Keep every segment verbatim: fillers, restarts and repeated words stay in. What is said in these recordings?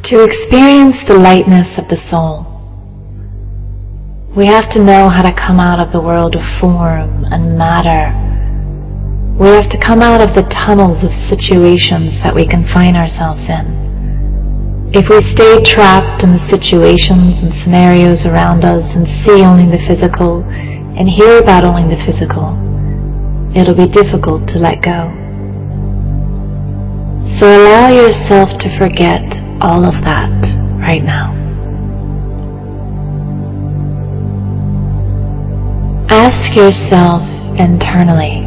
To experience the lightness of the soul, we have to know how to come out of the world of form and matter. We have to come out of the tunnels of situations that we confine ourselves in. If we stay trapped in the situations and scenarios around us and see only the physical and hear about only the physical, it'll be difficult to let go. So allow yourself to forget all of that right now. Ask yourself internally,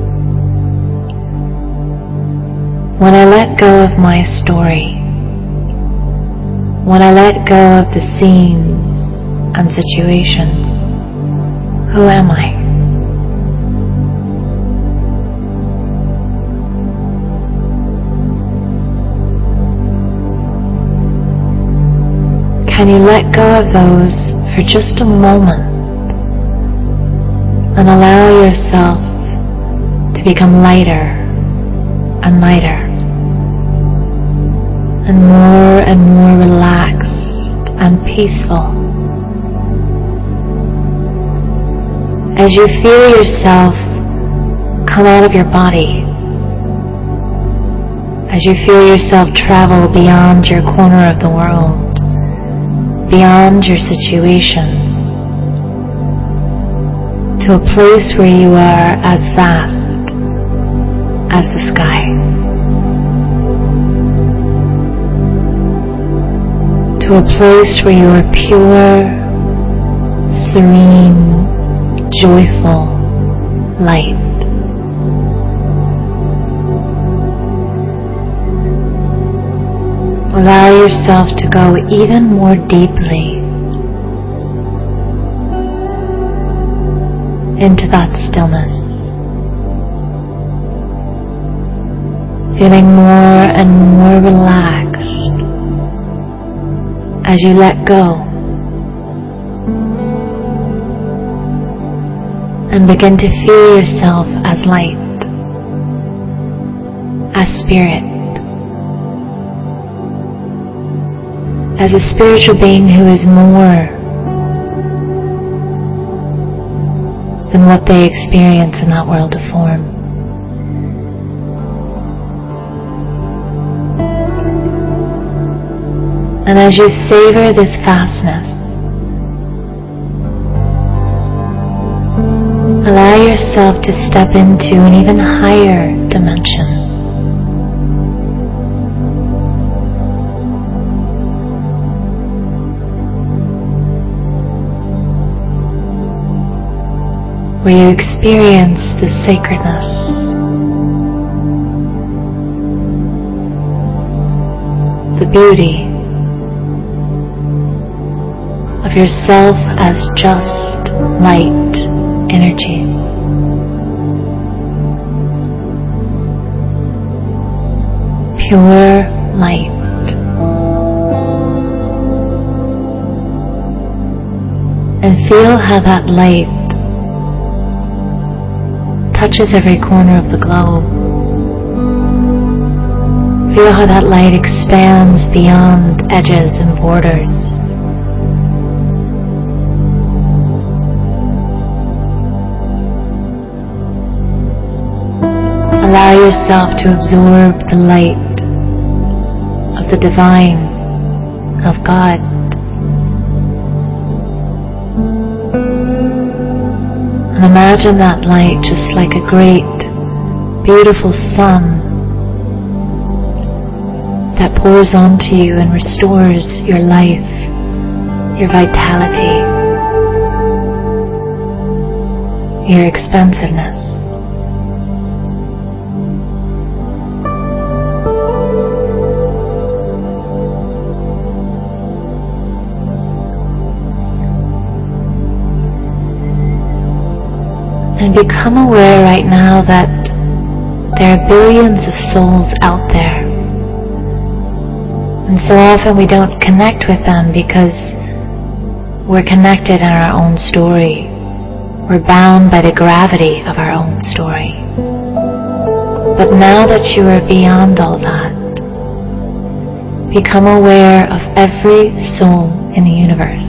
when I let go of my story, when I let go of the scenes and situations, who am I? Can you let go of those for just a moment and allow yourself to become lighter and lighter and more and more relaxed and peaceful as you feel yourself come out of your body, as you feel yourself travel beyond your corner of the world, beyond your situation, to a place where you are as vast as the sky. To a place where you are pure, serene, joyful light. Allow yourself to go even more deeply into that stillness, feeling more and more relaxed as you let go and begin to feel yourself as light, as spirit, as a spiritual being who is more than what they experience in that world of form. And as you savor this vastness, allow yourself to step into an even higher dimension, where you experience the sacredness, the beauty of yourself as just light energy. Pure light. And feel how that light touches every corner of the globe. Feel how that light expands beyond edges and borders. Allow yourself to absorb the light of the divine, of God. And imagine that light just like a great, beautiful sun that pours onto you and restores your life, your vitality, your expansiveness. And become aware right now that there are billions of souls out there. And so often we don't connect with them because we're connected in our own story. We're bound by the gravity of our own story. But now that you are beyond all that, Become aware of every soul in the universe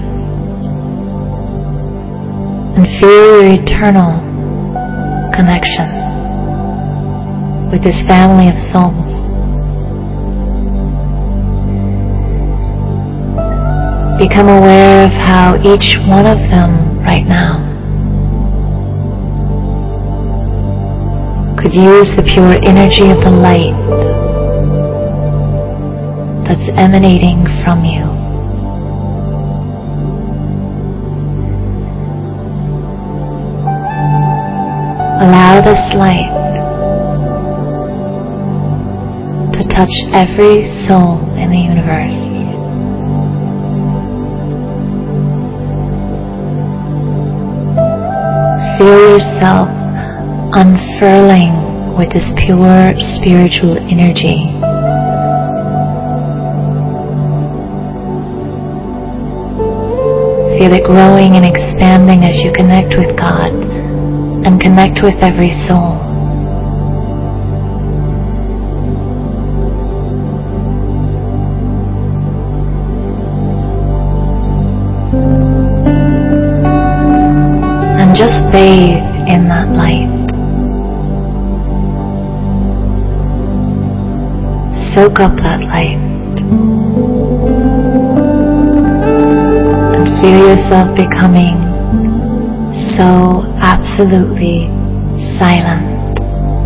and feel your eternal connection with this family of souls. Become aware of how each one of them right now could use the pure energy of the light that's emanating from you. Allow this light to touch every soul in the universe. Feel yourself unfurling with this pure spiritual energy. Feel it growing and expanding as you connect with God and connect with every soul. And just bathe in that light. Soak up that light. And feel yourself becoming so absolutely silent.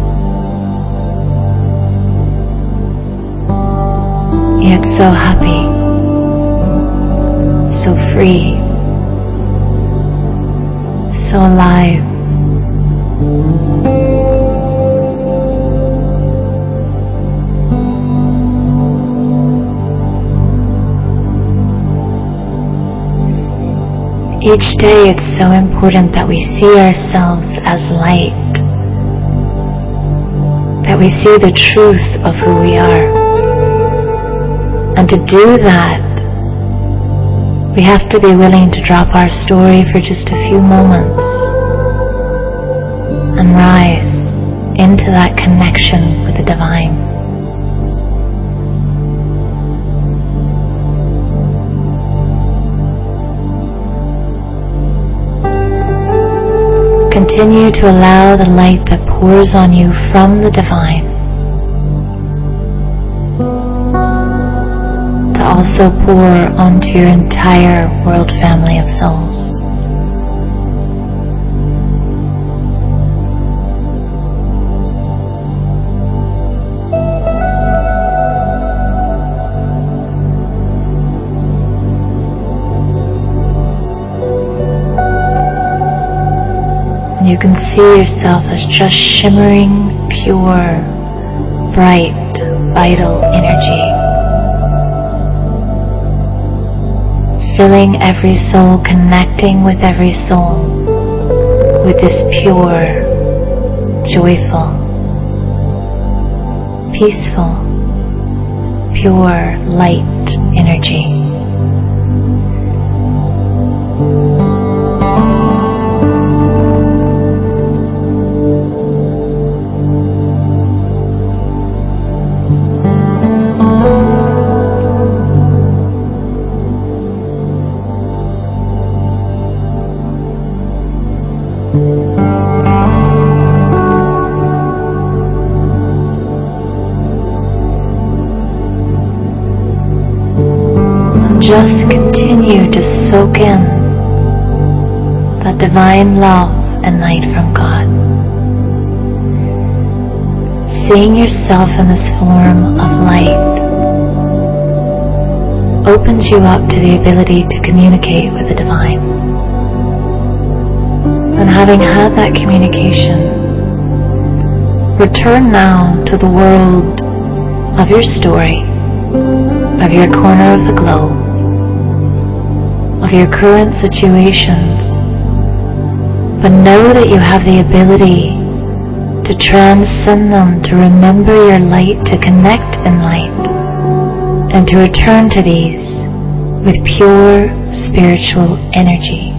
Yet so happy, so free, so alive. Each day it's so important that we see ourselves as light, that we see the truth of who we are. And to do that, we have to be willing to drop our story for just a few moments and rise into that connection with the divine. Continue to allow the light that pours on you from the divine to also pour onto your entire world family of souls. You can see yourself as just shimmering, pure, bright, vital energy, filling every soul, connecting with every soul with this pure, joyful, peaceful, pure light energy. Just continue to soak in that divine love and light from God. Seeing yourself in this form of light opens you up to the ability to communicate with the divine. And having had that communication, return now to the world of your story, of your corner of the globe, of your current situations, but know that you have the ability to transcend them, to remember your light, to connect in light, and to return to these with pure spiritual energy.